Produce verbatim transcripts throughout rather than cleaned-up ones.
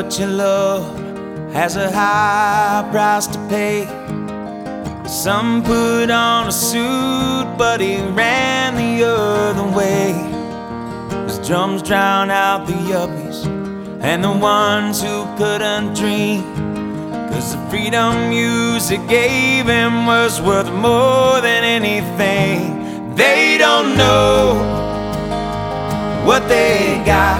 what you love has a high price to pay. Some put on a suit, but he ran the other way. His drums drown out the yuppies and the ones who couldn't dream, 'cause the freedom music gave him was worth more than anything. They don't know what they got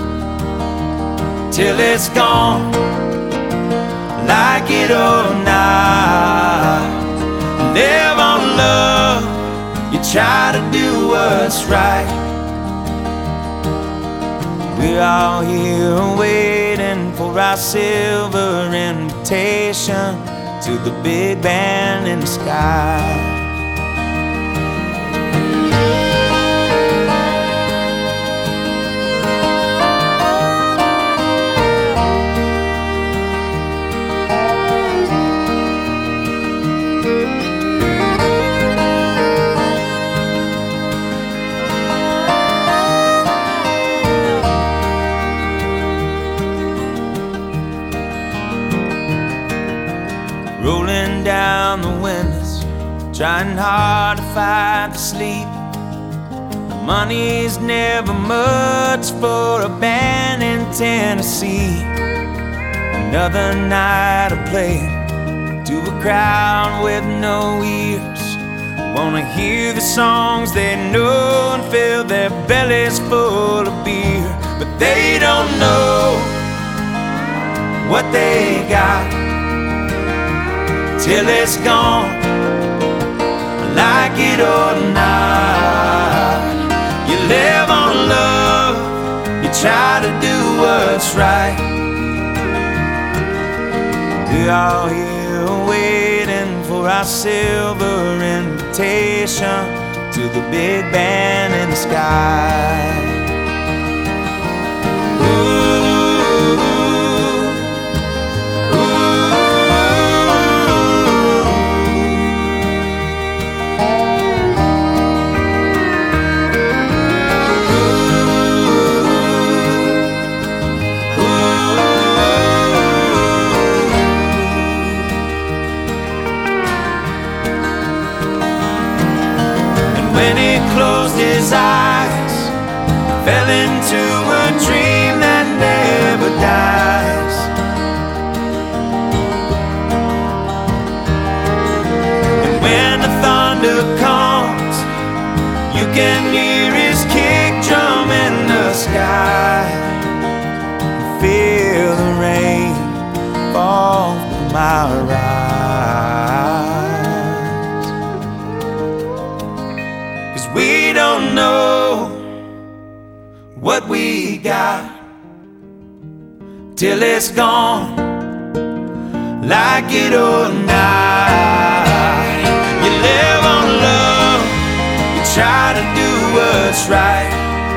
till it's gone, like it or not. Live on love, you try to do what's right. We're all here waiting for our silver invitation to the big band in the sky. Rolling down the windows, trying hard to fight the sleep. The money's never much for a band in Tennessee. Another night of playing to a crowd with no ears, wanna hear the songs they know and fill their bellies full of beer. But they don't know what they got till it's gone, like it or not. You live on love, you try to do what's right. We're all here waiting for our silver invitation to the big band in the sky. Ooh. When he closed his eyes, fell into a dream that never dies. And when the thunder comes, you can hear his kick drum in the sky. Feel the rain fall from our eyes, 'cause we don't know what we got till it's gone, like it or not. You live on love, you try to do what's right.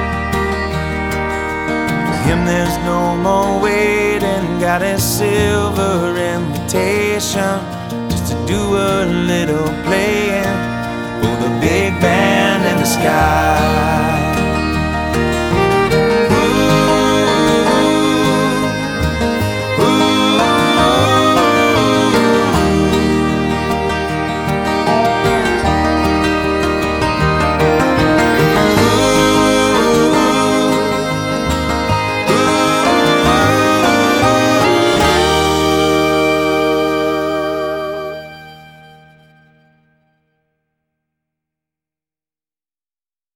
For him there's no more waiting, got his silver invitation just to do a little playing for the big band in the sky.